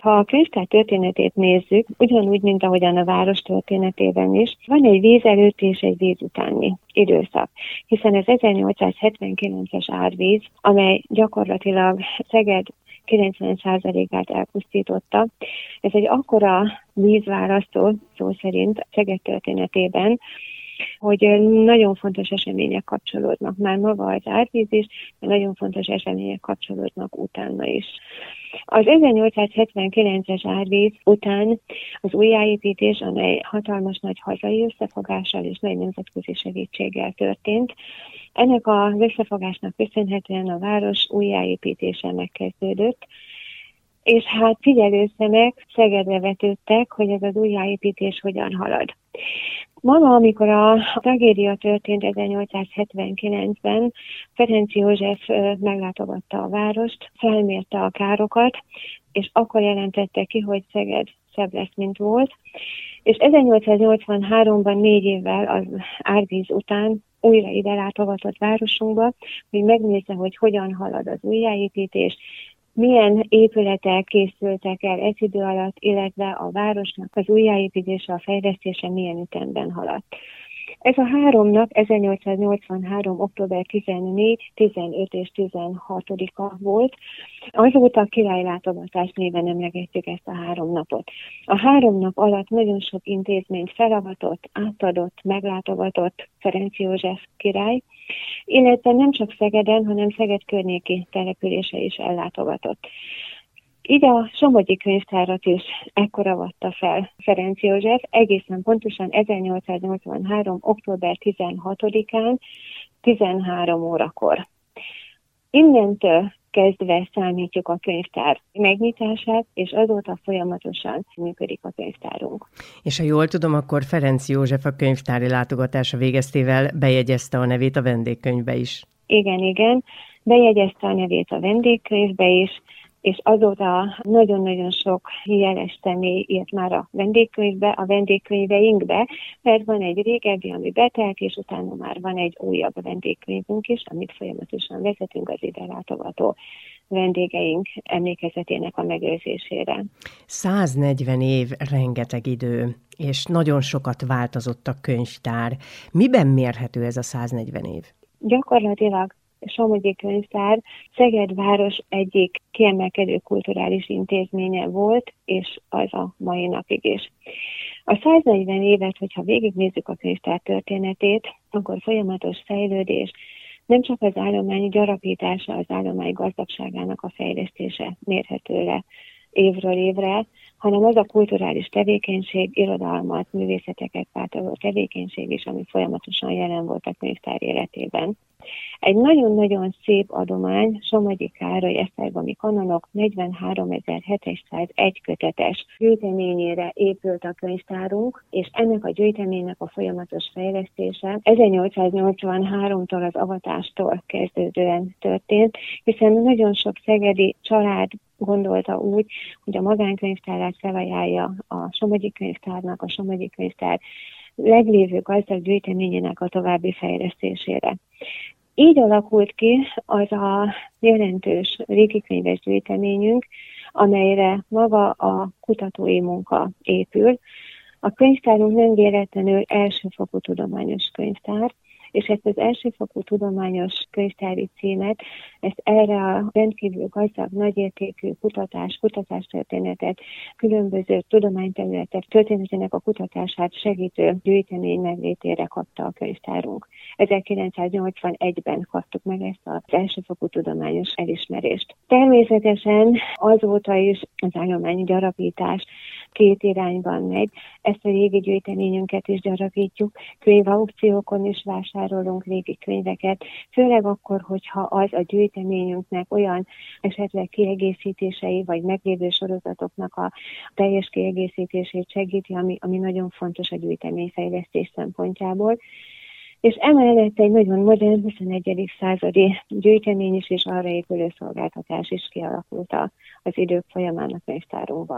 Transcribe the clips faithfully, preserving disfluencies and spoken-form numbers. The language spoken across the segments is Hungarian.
Ha a könyvtár történetét nézzük, ugyanúgy, mint ahogyan a város történetében is, van egy víz előtt és egy víz utáni időszak, hiszen az ezernyolcszázhetvenkilences árvíz, amely gyakorlatilag Szeged kilencven százalékát elpusztította. Ez egy akkora vízválasztó, szó szerint Szeged történetében, hogy nagyon fontos események kapcsolódnak. Már maga az árvíz is, de nagyon fontos események kapcsolódnak utána is. Az ezernyolcszázhetvenkilences árvíz után az újjáépítés, amely hatalmas nagy hazai összefogással és nagy nemzetközi segítséggel történt. Ennek az összefogásnak köszönhetően a város újjáépítése megkezdődött, és hát figyelő szemek Szegedre vetődtek, hogy ez az újjáépítés hogyan halad. Maga, amikor a tragédia történt ezernyolcszázhetvenkilencben, Ferenc József meglátogatta a várost, felmérte a károkat, és akkor jelentette ki, hogy Szeged szebb lesz, mint volt. És ezernyolcszáznyolcvanháromban, négy évvel az árvíz után újra ide látogatott városunkba, hogy megnézze, hogy hogyan halad az újjáépítés, milyen épületek készültek el egy idő alatt, illetve a városnak az újjáépítése, a fejlesztése milyen ütemben haladt. Ez a három nap ezernyolcszáznyolcvanhárom. október tizennégy, tizenöt és tizenhatodika volt. Azóta a királylátogatás néven emlegetjük ezt a három napot. A három nap alatt nagyon sok intézményt felavatott, átadott, meglátogatott Ferenc József király, illetve nem csak Szegeden, hanem Szeged környéki települése is ellátogatott. Így a Somogyi Könyvtárat is ekkor avatta fel Ferenc József, egészen pontosan ezernyolcszáznyolcvanhárom. október tizenhatodikán, tizenhárom órakor. Innentől kezdve számítjuk a könyvtár megnyitását, és azóta folyamatosan működik a könyvtárunk. És ha jól tudom, akkor Ferenc József a könyvtári látogatása végeztével bejegyezte a nevét a vendégkönyvbe is. Igen, igen, bejegyezte a nevét a vendégkönyvbe is, és azóta nagyon-nagyon sok jeles személy írt már a vendégkönyvbe, a vendégkönyveinkbe, mert van egy régebbi, ami betelt, és utána már van egy újabb vendégkönyvünk is, amit folyamatosan vezetünk az ide látogató vendégeink emlékezetének a megőrzésére. száznegyven év rengeteg idő, és nagyon sokat változott a könyvtár. Miben mérhető ez a száznegyven év? Gyakorlatilag Somogyi Könyvtár Szeged város egyik kiemelkedő kulturális intézménye volt, és az a mai napig is. A száznegyven évet, hogyha végignézzük a könyvtár történetét, akkor folyamatos fejlődés, nem csak az állomány gyarapítása, az állomány gazdagságának a fejlesztése mérhető le évről évre, hanem az a kulturális tevékenység, irodalmat, művészeteket pártoló tevékenység is, ami folyamatosan jelen volt a könyvtár életében. Egy nagyon-nagyon szép adomány, Somogyi Károly esztergomi kanonok negyvenháromezer-hétszázegy kötetes gyűjteményére épült a könyvtárunk, és ennek a gyűjteménynek a folyamatos fejlesztése ezernyolcszáznyolcvanháromtól az avatástól kezdődően történt, hiszen nagyon sok szegedi család gondolta úgy, hogy a magánkönyvtárát felajánlja a Somogyi Könyvtárnak, a Somogyi Könyvtár leglévő gazdag gyűjteményének a további fejlesztésére. Így alakult ki az a jelentős régikönyves gyűjteményünk, amelyre maga a kutatói munka épül. A könyvtárunk nem véletlenül elsőfokú tudományos könyvtár, és ezt az elsőfokú tudományos könyvtári címet, ezt erre a rendkívül gazdag, nagyértékű kutatás, kutatástörténetet, különböző tudományterületek történetének a kutatását segítő gyűjtemény meglétére kapta a könyvtárunk. ezerkilencszáznyolcvanegyben kaptuk meg ezt az elsőfokú tudományos elismerést. Természetesen azóta is az állományi gyarapítás két irányban megy. Ezt a régi gyűjteményünket is gyarapítjuk, könyvaukciókon is vásárolunk régi könyveket, főleg akkor, hogyha az a gyűjteményünknek olyan esetleg kiegészítései, vagy meglévő sorozatoknak a teljes kiegészítését segíti, ami, ami nagyon fontos a gyűjteményfejlesztés szempontjából. És emellett egy nagyon modern huszonegyedik századi gyűjtemény is, és arra épülő szolgáltatás is kialakult az idők folyamán a könyvtárunkban.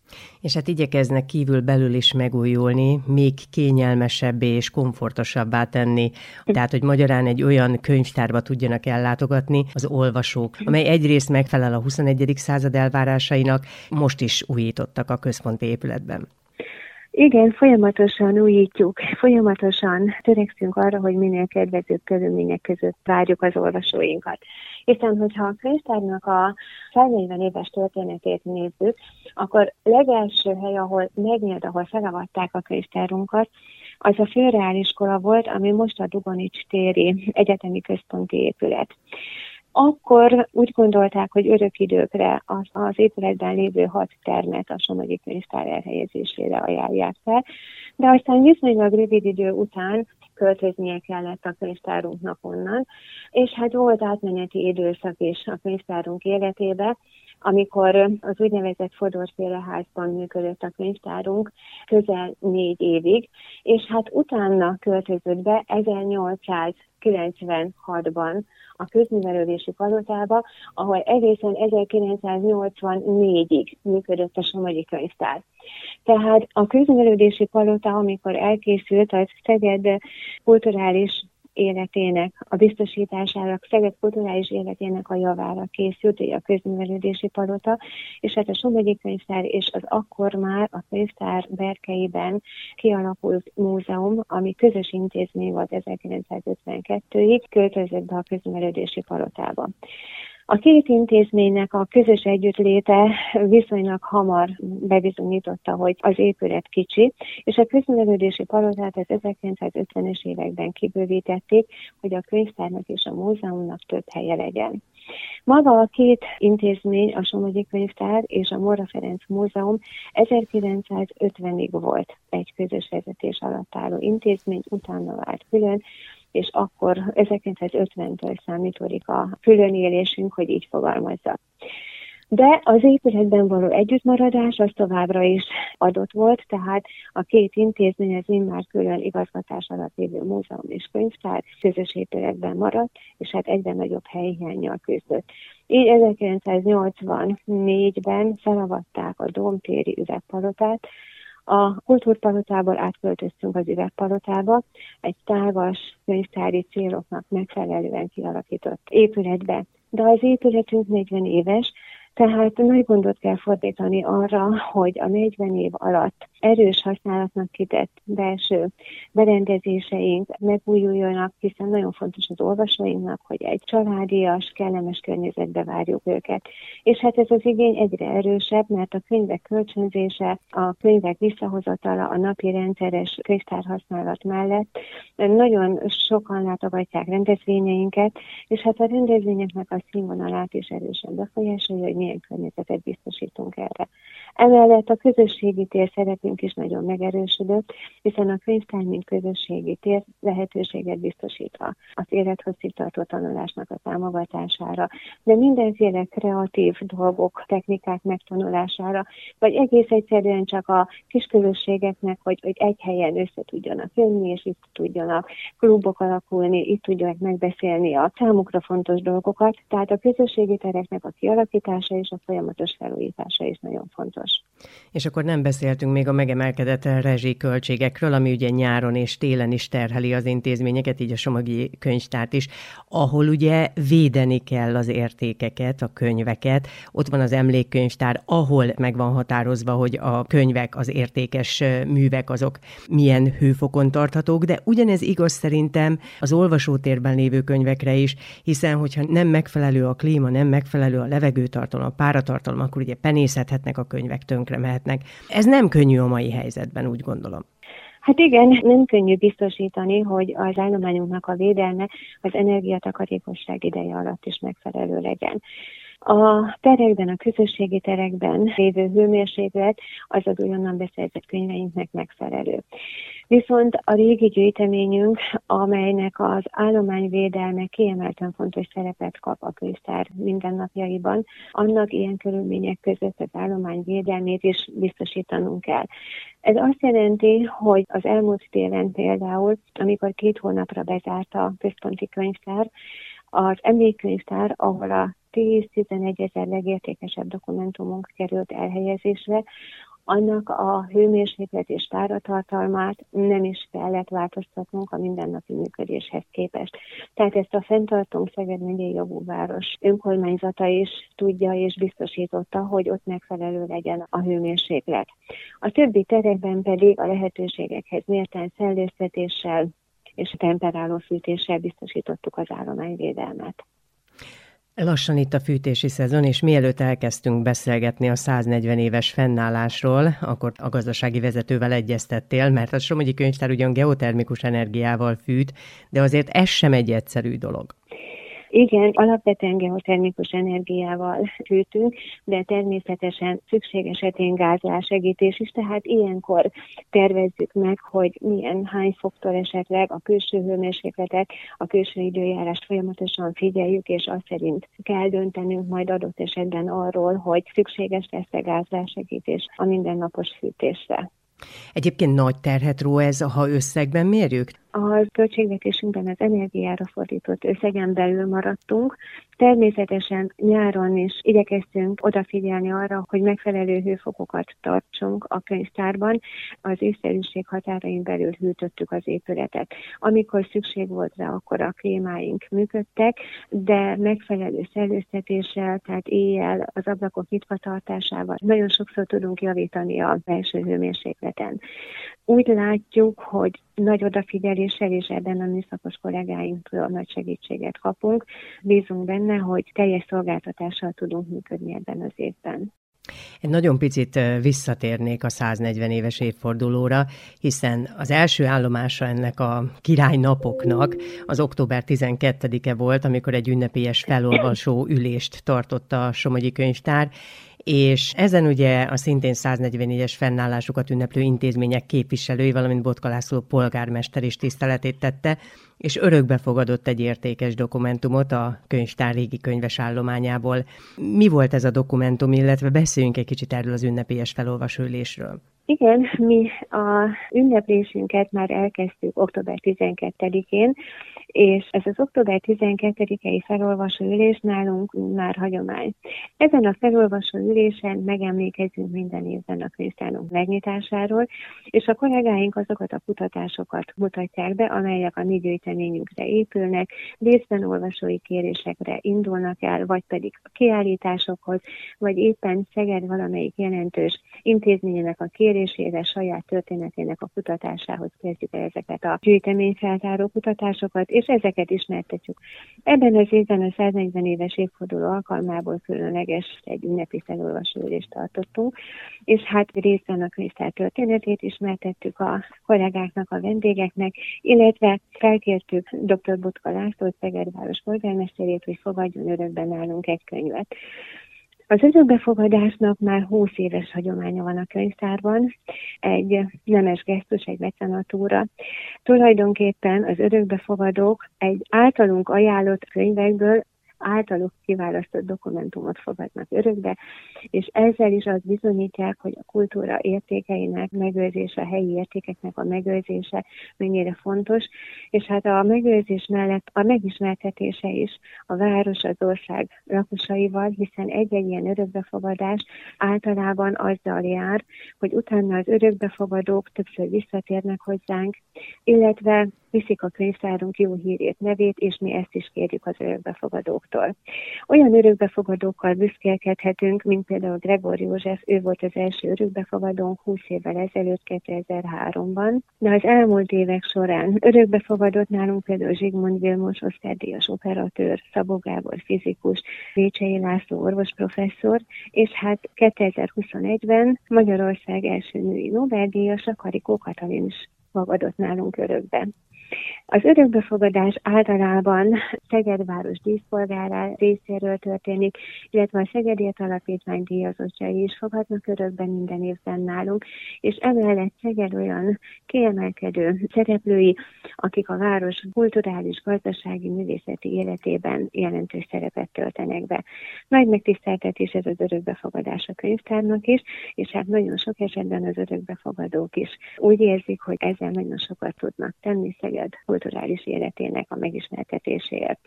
És hát igyekeznek kívül belül is megújulni, még kényelmesebbé és komfortosabbá tenni. Tehát, hogy magyarán egy olyan könyvtárba tudjanak ellátogatni az olvasók, amely egyrészt megfelel a huszonegyedik század elvárásainak, most is újítottak a központi épületben. Igen, folyamatosan újítjuk, folyamatosan törekszünk arra, hogy minél kedvezőbb körülmények között várjuk az olvasóinkat. Hiszen, hogyha a könyvtárnak a száznegyven éves történetét nézzük, akkor legelső hely, ahol megnyílt, ahol felavatták a könyvtárunkat, az a főreáliskola volt, ami most a Dugonics téri egyetemi központi épület. Akkor úgy gondolták, hogy örök időkre az, az épületben lévő hat termet a Somogyi Könyvtár elhelyezésére ajánlják fel, de aztán viszonylag rövid idő után költöznie kellett a könyvtárunknak onnan, és hát volt átmeneti időszak is a könyvtárunk életébe, amikor az úgynevezett Fodor-féle házban működött a könyvtárunk közel négy évig, és hát utána költözött be ezernyolcszázkilencvenhatban a Közművelődési Palotába, ahol egészen ezerkilencszáznyolcvannégyig működött a Somogyi Könyvtár. Tehát a Közművelődési Palota, amikor elkészült, az Szeged kulturális életének a biztosítására, Szeged kulturális életének a javára készült, ugye a Közművelődési Palota, és hát a Somogyi Könyvtár és az akkor már a könyvtár berkeiben kialakult múzeum, ami közös intézmény volt ezerkilencszázötvenkettőig, költözött be a Közművelődési Palotába. A két intézménynek a közös együttléte viszonylag hamar bebizonyította, hogy az épület kicsi, és a Közművelődési Palotát az ezerkilencszázötvenes években kibővítették, hogy a könyvtárnak és a múzeumnak több helye legyen. Maga a két intézmény, a Somogyi Könyvtár és a Móra Ferenc Múzeum ezerkilencszázötvenig volt egy közös vezetés alatt álló intézmény, utána vált külön, és akkor ezerkilencszázötventől számítódik a különélésünk, hogy így fogalmazza. De az épületben való együttmaradás az továbbra is adott volt, tehát a két intézmény, az immár külön igazgatás alatt lévő múzeum és könyvtár közös épületben maradt, és hát egyre nagyobb helyhiánnyal küzdött. Így ezerkilencszáznyolcvannégyben felavatták a Dómtéri Üvegpalotát, a Kultúrpalotából átköltöztünk az Üvegpalotába, egy tágas könyvtári céloknak megfelelően kialakított épületbe. De az épületünk negyven éves, tehát nagy gondot kell fordítani arra, hogy a negyven év alatt erős használatnak kitett belső berendezéseink megújuljanak, hiszen nagyon fontos az olvasóinknak, hogy egy családias, kellemes környezetbe várjuk őket. És hát ez az igény egyre erősebb, mert a könyvek kölcsönzése, a könyvek visszahozatala, a napi rendszeres könyvtárhasználat mellett nagyon sokan látogatják rendezvényeinket, és hát a rendezvényeknek a színvonalát is erősen befolyásolja, hogy milyen környezetet biztosítunk erre. Emellett a közösségi tér szerepünk is nagyon megerősödött, hiszen a könyvtár, mint közösségi tér lehetőséget biztosítva az élethosszig tartó tanulásnak a támogatására, de mindenféle kreatív dolgok, technikák megtanulására, vagy egész egyszerűen csak a kisközösségeknek, hogy, hogy egy helyen össze tudjanak jönni, és itt tudjanak klubok alakulni, itt tudjanak megbeszélni a számukra fontos dolgokat. Tehát a közösségi tereknek a kialakítása és a folyamatos felújítása is nagyon fontos. És akkor nem beszéltünk még a megemelkedett rezsiköltségekről, ami ugye nyáron és télen is terheli az intézményeket, így a Somogyi Könyvtárt is, ahol ugye védeni kell az értékeket, a könyveket. Ott van az emlékkönyvtár, ahol meg van határozva, hogy a könyvek, az értékes művek, azok milyen hőfokon tarthatók, de ugyanez igaz szerintem az olvasótérben lévő könyvekre is, hiszen hogyha nem megfelelő a klíma, nem megfelelő a levegőtartalom, a páratartalom, akkor ugye penészedhetnek a könyvek, tönkre mehetnek. Ez nem könnyű a mai helyzetben, úgy gondolom. Hát igen, nem könnyű biztosítani, hogy az állományunknak a védelme az energiatakarékosság ideje alatt is megfelelő legyen. A terekben, a közösségi terekben lévő hőmérséklet az az újonnan beszerzett könyveinknek megfelelő. Viszont a régi gyűjteményünk, amelynek az állományvédelme kiemelten fontos szerepet kap a könyvtár mindennapjaiban, annak ilyen körülmények között az állományvédelmét is biztosítanunk kell. Ez azt jelenti, hogy az elmúlt télen például, amikor két hónapra bezárt a központi könyvtár, az emlékkönyvtár, ahol a tíz-tizenegy ezer legértékesebb dokumentumunk került elhelyezésre, annak a hőmérséklet és páratartalmát nem is kellett változtatnunk a mindennapi működéshez képest. Tehát ezt a fenntartónk Szeged megyei jogúváros önkormányzata is tudja és biztosította, hogy ott megfelelő legyen a hőmérséklet. A többi terekben pedig a lehetőségekhez méltán szellőztetéssel és temperáló fűtéssel biztosítottuk az állományvédelmet. Lassan itt a fűtési szezon, és mielőtt elkezdtünk beszélgetni a száznegyven éves fennállásról, akkor a gazdasági vezetővel egyeztettél, mert a Somogyi Könyvtár ugyan geotermikus energiával fűt, de azért ez sem egy egyszerű dolog. Igen, alapvetően geotermikus energiával fűtünk, de természetesen szükség esetén gázrásegítés is, tehát ilyenkor tervezzük meg, hogy milyen hány foktól esetleg a külső hőmérsékletet, a külső időjárást folyamatosan figyeljük, és azt szerint kell döntenünk majd adott esetben arról, hogy szükséges lesz-e gázrásegítés a mindennapos fűtésre. Egyébként nagy terhet ró ez, ha összegben mérjük? A költségvetésünkben az energiára fordított összegen belül maradtunk. Természetesen nyáron is igyekeztünk odafigyelni arra, hogy megfelelő hőfokokat tartsunk a könyvtárban. Az észszerűség határain belül hűtöttük az épületet. Amikor szükség volt rá, akkor a klímáink működtek, de megfelelő szellőztetéssel, tehát éjjel az ablakok nyitva tartásával nagyon sokszor tudunk javítani a belső hőmérsékleten. Úgy látjuk, hogy nagy odafigyeléssel és ebben a műszakos kollégáinktól nagy segítséget kapunk. Bízunk benne, hogy teljes szolgáltatással tudunk működni ebben az évben. Egy nagyon picit visszatérnék a száznegyven éves évfordulóra, hiszen az első állomása ennek a királynapoknak az október tizenkettedike volt, amikor egy ünnepélyes felolvasó ülést tartott a Somogyi Könyvtár, és ezen ugye a szintén száznegyvenéves fennállásukat ünneplő intézmények képviselői, valamint Botka László polgármester is tiszteletét tette, és örökbe fogadott egy értékes dokumentumot a könyvtár régi könyves állományából. Mi volt ez a dokumentum, illetve beszéljünk egy kicsit erről az ünnepélyes felolvasóülésről. Igen, mi a ünneplésünket már elkezdtük október tizenkettedikén, és ez az október tizenkettedikei felolvasóülés nálunk már hagyomány. Ezen a felolvasóülésen megemlékezünk minden évben a könyvtárunk megnyitásáról, és a kollégáink azokat a kutatásokat mutatják be, amelyek a mi gyűjteményünkre épülnek, részben olvasói kérésekre indulnak el, vagy pedig a kiállításokhoz, vagy éppen Szeged valamelyik jelentős intézményének a kérésére, saját történetének a kutatásához kezdjük el ezeket a gyűjteményfeltáró kutatásokat, és ezeket ismertetjük. Ebben az évben a száznegyven éves évforduló alkalmából különleges egy ünnepi felolvasóülést tartottunk, és hát részben a könyvtár történetét ismertettük a kollégáknak, a vendégeknek, illetve felkértük dr. Botka Lászlót, Szegedváros polgármesterét, hogy fogadjon örökben nálunk egy könyvet. Az örökbefogadásnak már húsz éves hagyománya van a könyvtárban, egy nemes gesztus, egy mecenatúra. Tulajdonképpen az örökbefogadók egy általunk ajánlott könyvekből általuk kiválasztott dokumentumot fogadnak örökbe, és ezzel is azt bizonyítják, hogy a kultúra értékeinek megőrzése, a helyi értékeknek a megőrzése mennyire fontos, és hát a megőrzés mellett a megismertetése is a város, az ország lakosaival, hiszen egy-egy ilyen örökbefogadás általában azzal jár, hogy utána az örökbefogadók többször visszatérnek hozzánk, illetve viszik a könyvtárunk jó hírét, nevét, és mi ezt is kérjük az örökbefogadóktól. Olyan örökbefogadókkal büszkélkedhetünk, mint például Gregor József, ő volt az első örökbefogadónk húsz évvel ezelőtt, kétezer-háromban, de az elmúlt évek során örökbefogadott nálunk például Zsigmond Vilmos, Oscar-díjas operatőr, Szabó Gábor fizikus, Vécsei László orvosprofesszor, és hát kétezer-huszonegyben Magyarország első női Nobel-díjasa, Karikó Katalin is fogadott nálunk örökbe. Az örökbefogadás általában Szegedváros díszpolgára részéről történik, illetve a Szegedért Alapítvány díjazottjai is fogadnak örökbe minden évben nálunk, és emellett Szeged olyan kiemelkedő szereplői, akik a város kulturális, gazdasági, művészeti életében jelentős szerepet töltenek be. Nagy megtiszteltetés ez az örökbefogadás a könyvtárnak is, és hát nagyon sok esetben az örökbefogadók is úgy érzik, hogy ezzel nagyon sokat tudnak tenni Szeged kulturális életének a megismertetéséért.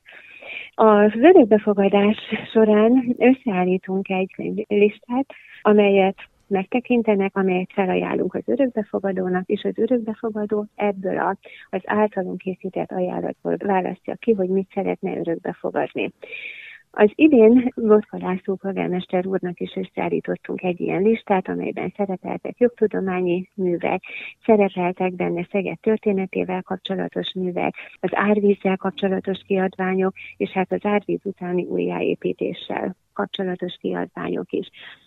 Az örökbefogadás során összeállítunk egy listát, amelyet megtekintenek, amelyet felajánlunk az örökbefogadónak, és az örökbefogadó ebből a, az általunk készített ajánlatból választja ki, hogy mit szeretne örökbefogadni. Az idén Botka László polgármester úrnak is összeállítottunk egy ilyen listát, amelyben szerepeltek jogtudományi művek, szerepeltek benne Szeged történetével kapcsolatos művek, az árvízzel kapcsolatos kiadványok, és hát az árvíz utáni újjáépítéssel kapcsolatos kiadványok is.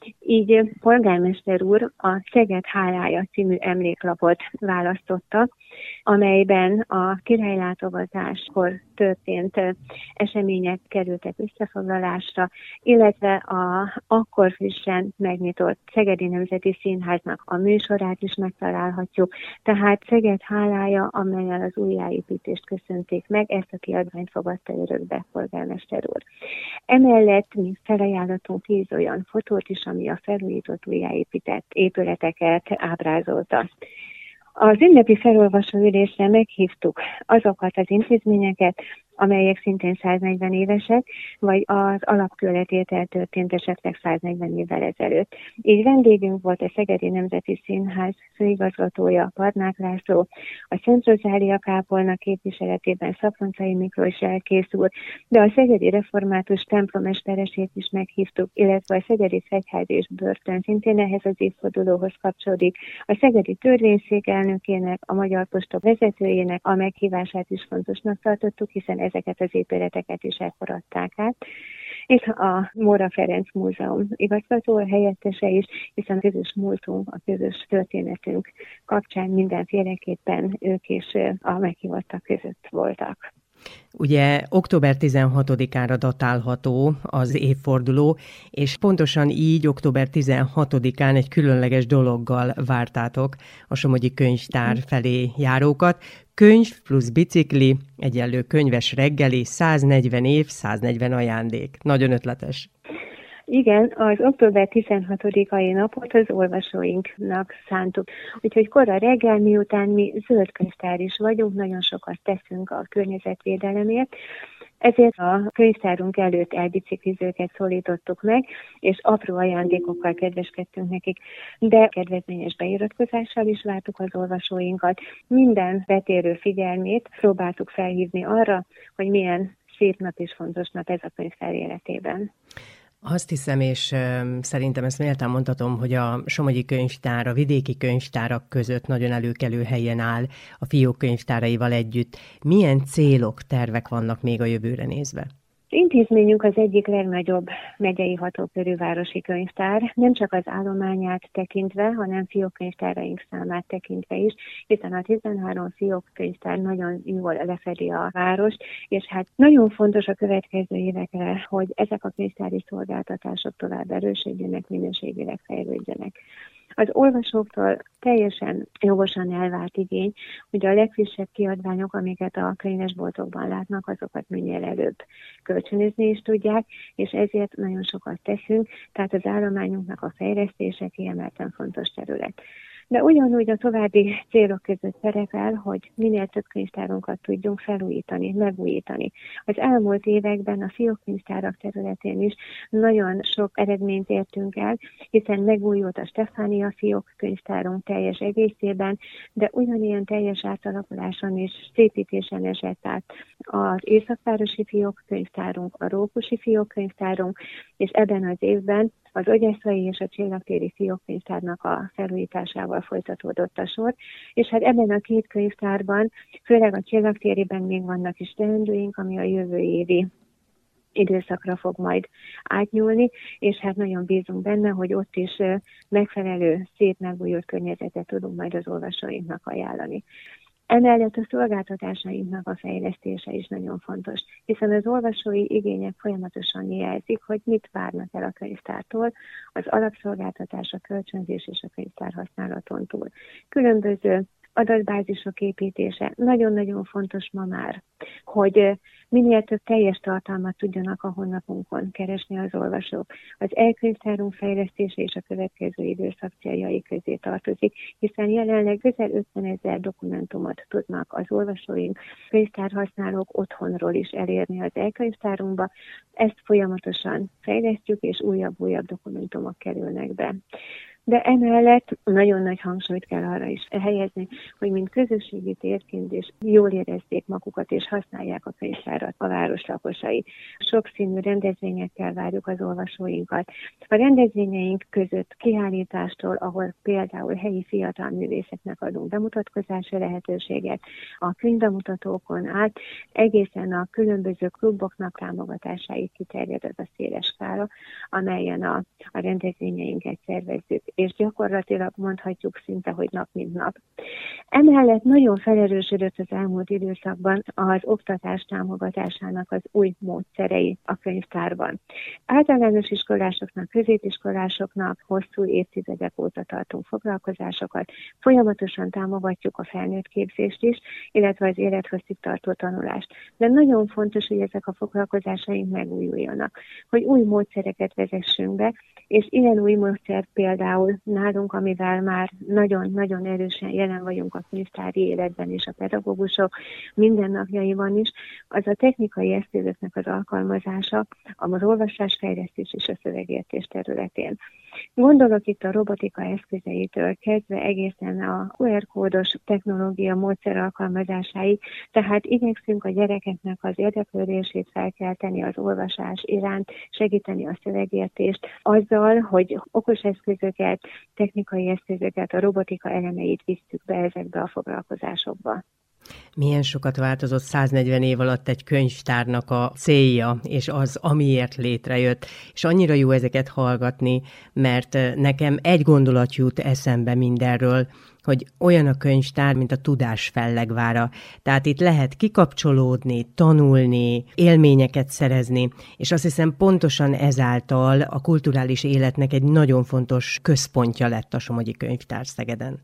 Így polgármester úr a Szeged hálája című emléklapot választotta, amelyben a királylátogatáskor történt események kerültek összefoglalásra, illetve a akkor frissen megnyitott Szegedi Nemzeti Színháznak a műsorát is megtalálhatjuk. Tehát Szeged hálája, amellyel az újjáépítést köszönték meg, ezt a kiadványt fogadta örökbe polgármester úr. Emellett mi felajánlottunk tíz olyan fotót is, ami a felújított, újjáépített épületeket ábrázolta. Az ünnepi felolvasó ülésre meghívtuk azokat az intézményeket, amelyek szintén száznegyven évesek, vagy az alapkőletétel történt esetleg száznegyven évvel ezelőtt. Így vendégünk volt a Szegedi Nemzeti Színház főigazgatója, Barnák László, a Szent Rozália kápolna képviseletében Szaponcai Miklós elkész úr, de a Szegedi Református templomesteresét is meghívtuk, illetve a Szegedi Fegyház és Börtön szintén ehhez az évfordulóhoz kapcsolódik, a Szegedi Törvényszék elnökének, a Magyar Posta vezetőjének a meghívását is fontosnak tartottuk, hiszen ezeket az épületeket is ekkor adták át, és a Móra Ferenc Múzeum igazgató helyettese is, hiszen a közös múltunk, a közös történetünk kapcsán mindenféleképpen ők is a meghívottak között voltak. Ugye október tizenhatodikára datálható az évforduló, és pontosan így október tizenhatodikán egy különleges dologgal vártátok a Somogyi Könyvtár felé járókat. Könyv plusz bicikli, egyenlő könyves reggeli, száznegyven év, száznegyven ajándék. Nagyon ötletes. Igen, az október tizenhatodikai napot az olvasóinknak szántuk. Úgyhogy kora reggel, miután mi zöld könyvtár is vagyunk, nagyon sokat teszünk a környezetvédelemért, ezért a könyvtárunk előtt elbiciklizőket szólítottuk meg, és apró ajándékokkal kedveskedtünk nekik, de kedvezményes beiratkozással is vártuk az olvasóinkat. Minden betérő figyelmét próbáltuk felhívni arra, hogy milyen szép nap és fontos nap ez a könyvtár életében. Azt hiszem, és szerintem ezt méltán mondhatom, hogy a Somogyi Könyvtár a vidéki könyvtárak között nagyon előkelő helyen áll a fiók könyvtáraival együtt. Milyen célok, tervek vannak még a jövőre nézve? Az intézményünk az egyik legnagyobb megyei hatókörű városi könyvtár, nem csak az állományát tekintve, hanem fiókkönyvtáraink számát tekintve is, hiszen a tizenhárom fiókkönyvtár nagyon jól lefedi a várost, és hát nagyon fontos a következő évekre, hogy ezek a könyvtári szolgáltatások tovább erősödjenek, minőségileg fejlődjenek. Az olvasóktól teljesen jogosan elvárt igény, hogy a legfrissebb kiadványok, amiket a könyvesboltokban látnak, azokat minél előbb kölcsönözni is tudják, és ezért nagyon sokat teszünk, tehát az állományunknak a fejlesztése kiemelten fontos terület. De ugyanúgy a további célok között szerepel, hogy minél több könyvtárunkat tudjunk felújítani, megújítani. Az elmúlt években a fiókkönyvtárak területén is nagyon sok eredményt értünk el, hiszen megújult a Stefánia fiókkönyvtárunk teljes egészében, de ugyanilyen teljes átalakuláson és szépítésen esett át az Északvárosi fiókkönyvtárunk, a Rókusi fiókkönyvtárunk, és ebben az évben az Ogyeszai és a Csillagtéri fiókkönyvtárnak a felújításával folytatódott a sor, és hát ebben a két könyvtárban, főleg a Csillagtériben még vannak is teendőink, ami a jövő évi időszakra fog majd átnyúlni, és hát nagyon bízunk benne, hogy ott is megfelelő, szép, megújult környezetet tudunk majd az olvasóinknak ajánlani. Emellett a szolgáltatásainknak a fejlesztése is nagyon fontos, hiszen az olvasói igények folyamatosan jelzik, hogy mit várnak el a könyvtártól, az alapszolgáltatás, a kölcsönzés és a könyvtár használaton túl. Különböző adatbázisok építése nagyon-nagyon fontos ma már, hogy minél több teljes tartalmat tudjanak a honlapunkon keresni az olvasók. Az e-könyvtárunk fejlesztése és a következő időszak céljai közé tartozik, hiszen jelenleg közel ötvenezer dokumentumot tudnak az olvasóink, könyvtárhasználók otthonról is elérni az e-könyvtárunkba. Ezt folyamatosan fejlesztjük, és újabb-újabb dokumentumok kerülnek be. De emellett nagyon nagy hangsúlyt kell arra is helyezni, hogy mint közösségi térként is jól érezzék magukat és használják a könyvtárat a város lakosai. Sokszínű rendezvényekkel várjuk az olvasóinkat. A rendezvényeink között kiállítástól, ahol például helyi fiatal művészeknek adunk bemutatkozási lehetőséget, a könyvbemutatókon át egészen a különböző kluboknak támogatásáig kiterjed az a széles skála, amelyen a, a rendezvényeinket szervezzük, és gyakorlatilag mondhatjuk szinte, hogy nap mint nap. Emellett nagyon felerősödött az elmúlt időszakban az oktatás támogatásának az új módszerei a könyvtárban. Általános iskolásoknak, középiskolásoknak hosszú évtizedek óta tartunk foglalkozásokat, folyamatosan támogatjuk a felnőtt képzést is, illetve az élethosszig tartó tanulást. De nagyon fontos, hogy ezek a foglalkozásaink megújuljanak, hogy új módszereket vezessünk be, és ilyen új módszer például nálunk, amivel már nagyon-nagyon erősen jelen vagyunk a könyvtári életben és a pedagógusok mindennapjaiban is, az a technikai eszközöknek az alkalmazása az olvasásfejlesztés és a szövegértés területén. Gondolok itt a robotika eszközeitől kezdve egészen a kú er kódos technológia módszer alkalmazásáig, tehát igyekszünk a gyerekeknek az érdeklődését felkelteni az olvasás iránt, segíteni a szövegértést azzal, hogy okos eszközöket, technikai eszközöket, a robotika elemeit visszük be ezekbe a foglalkozásokba. Milyen sokat változott száznegyven év alatt egy könyvtárnak a célja, és az, amiért létrejött. És annyira jó ezeket hallgatni, mert nekem egy gondolat jut eszembe mindenről, hogy olyan a könyvtár, mint a tudás fellegvára. Tehát itt lehet kikapcsolódni, tanulni, élményeket szerezni, és azt hiszem pontosan ezáltal a kulturális életnek egy nagyon fontos központja lett a Somogyi Könyvtár Szegeden.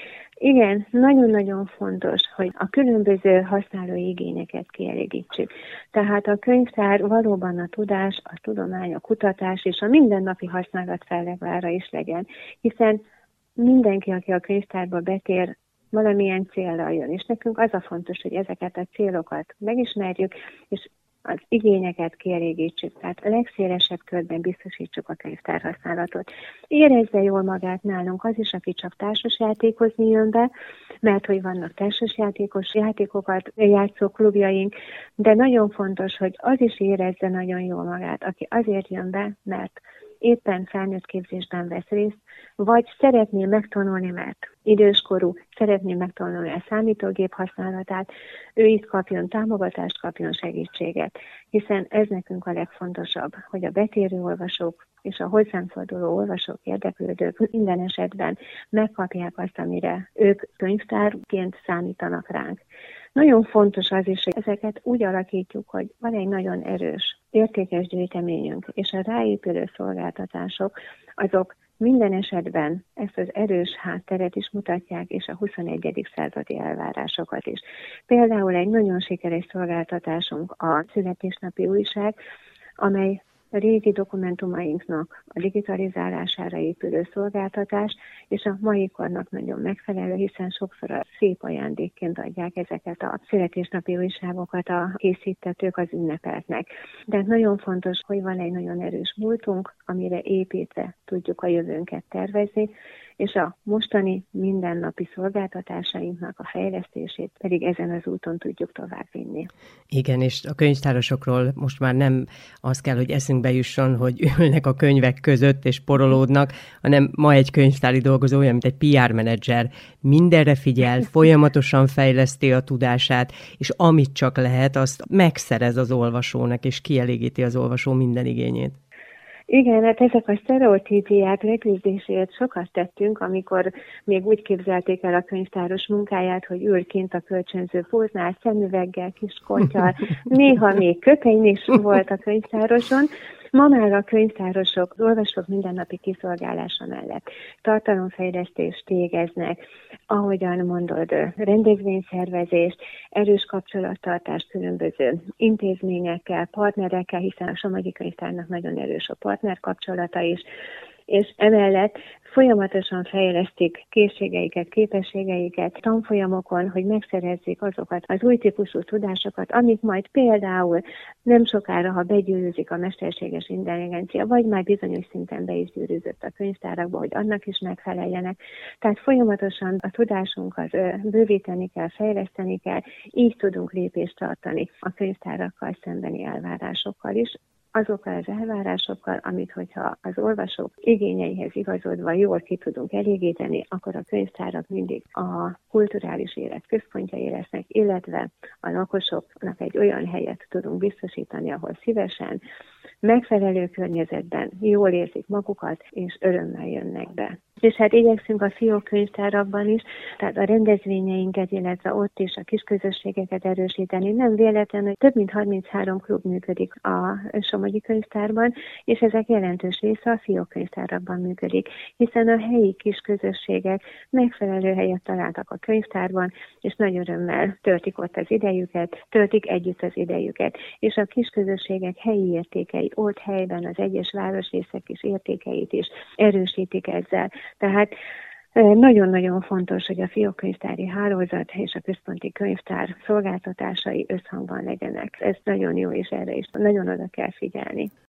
Igen, nagyon-nagyon fontos, hogy a különböző használói igényeket kielégítsük. Tehát a könyvtár valóban a tudás, a tudomány, a kutatás és a mindennapi használat fellegvára is legyen, hiszen mindenki, aki a könyvtárba betér, valamilyen céllal jön, és nekünk az a fontos, hogy ezeket a célokat megismerjük, és az igényeket kielégítsük, tehát a legszélesebb körben biztosítsuk a könyvtár használatot. Érezze jól magát nálunk az is, aki csak társasjátékozni jön be, mert hogy vannak társasjátékos játékokat játszó klubjaink, de nagyon fontos, hogy az is érezze nagyon jól magát, aki azért jön be, mert éppen felnőtt képzésben vesz részt, vagy szeretné megtanulni, mert időskorú, szeretné megtanulni a számítógép használatát, ő itt kapjon támogatást, kapjon segítséget, hiszen ez nekünk a legfontosabb, hogy a betérő olvasók és a hozzánk forduló olvasók, érdeklődők minden esetben megkapják azt, amire ők könyvtárként számítanak ránk. Nagyon fontos az is, hogy ezeket úgy alakítjuk, hogy van egy nagyon erős, értékes gyűjteményünk, és a ráépülő szolgáltatások, azok minden esetben ezt az erős hátteret is mutatják, és a huszonegyedik századi elvárásokat is. Például egy nagyon sikeres szolgáltatásunk a születésnapi újság, amely a régi dokumentumainknak a digitalizálására épülő szolgáltatás, és a mai kornak nagyon megfelelő, hiszen sokszor a szép ajándékként adják ezeket a születésnapi újságokat a készítetők az ünnepeltnek. De nagyon fontos, hogy van egy nagyon erős múltunk, amire építve tudjuk a jövőnket tervezni, és a mostani mindennapi szolgáltatásainknak a fejlesztését pedig ezen az úton tudjuk továbbvinni. Igen, és a könyvtárosokról most már nem az kell, hogy eszünkbe jusson, hogy ülnek a könyvek között és porolódnak, hanem ma egy könyvtári dolgozó olyan, mint egy pé er menedzser. Mindenre figyel, folyamatosan fejleszti a tudását, és amit csak lehet, azt megszerez az olvasónak, és kielégíti az olvasó minden igényét. Igen, hát ezek a sztereotípiák leküzdéséért sokat tettünk, amikor még úgy képzelték el a könyvtáros munkáját, hogy ül kint a kölcsönző póznál, szemüveggel, kis korttyal, néha még köpeny is volt a könyvtároson. Ma már a könyvtárosok, az olvasók mindennapi kiszolgálása mellett tartalomfejlesztést végeznek, ahogyan mondod, rendezvényszervezést, erős kapcsolattartást különböző intézményekkel, partnerekkel, hiszen a Somogyi Könyvtárnak nagyon erős a partnerkapcsolata is, és emellett folyamatosan fejlesztik készségeiket, képességeiket tanfolyamokon, hogy megszerezzék azokat az új típusú tudásokat, amik majd például nem sokára, ha begyűrűzik a mesterséges intelligencia, vagy már bizonyos szinten be is gyűrűzött a könyvtárakba, hogy annak is megfeleljenek. Tehát folyamatosan a tudásunkat bővíteni kell, fejleszteni kell, így tudunk lépést tartani a könyvtárakkal szembeni elvárásokkal is, azokkal az elvárásokkal, amit hogyha az olvasók igényeihez igazodva jól ki tudunk elégíteni, akkor a könyvtárak mindig a kulturális élet központjai lesznek, illetve a lakosoknak egy olyan helyet tudunk biztosítani, ahol szívesen, megfelelő környezetben jól érzik magukat, és örömmel jönnek be. És hát igyekszünk a fiók könyvtárakban is, tehát a rendezvényeinket, illetve ott is a kisközösségeket erősíteni. Nem véletlen, hogy több mint harminchárom klub működik a Somogyi Könyvtárban, és ezek jelentős része a fiók könyvtárakban működik, hiszen a helyi kisközösségek megfelelő helyet találtak a könyvtárban, és nagy örömmel töltik ott az idejüket, töltik együtt az idejüket, és a kisközösségek helyi értékei ott helyben az egyes városrészek is értékeit is erősítik ezzel. Tehát nagyon-nagyon fontos, hogy a fiókkönyvtári hálózat és a központi könyvtár szolgáltatásai összhangban legyenek. Ez nagyon jó, és erre is nagyon oda kell figyelni.